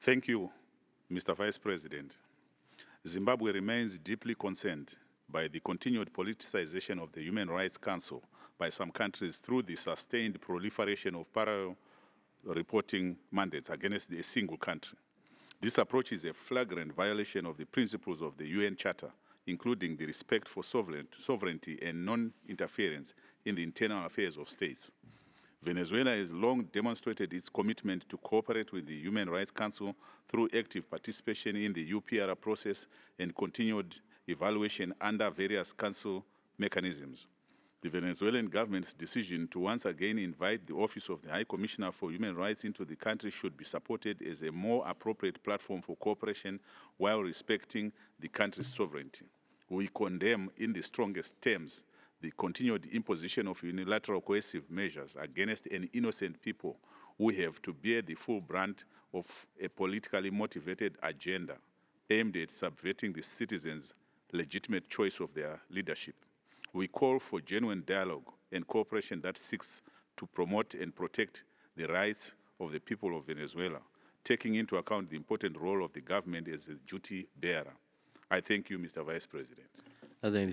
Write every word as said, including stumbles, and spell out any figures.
Thank you, Mister Vice President. Zimbabwe remains deeply concerned by the continued politicization of the Human Rights Council by some countries through the sustained proliferation of parallel reporting mandates against a single country. This approach is a flagrant violation of the principles of the U N Charter, including the respect for sovereignty and non-interference in the internal affairs of states. Venezuela has long demonstrated its commitment to cooperate with the Human Rights Council through active participation in the U P R process and continued evaluation under various council mechanisms. The Venezuelan government's decision to once again invite the Office of the High Commissioner for Human Rights into the country should be supported as a more appropriate platform for cooperation while respecting the country's sovereignty. We condemn in the strongest terms the continued imposition of unilateral coercive measures against an innocent people who have to bear the full brunt of a politically motivated agenda aimed at subverting the citizens' legitimate choice of their leadership. We call for genuine dialogue and cooperation that seeks to promote and protect the rights of the people of Venezuela, taking into account the important role of the government as a duty bearer. I thank you, Mister Vice President. Are there any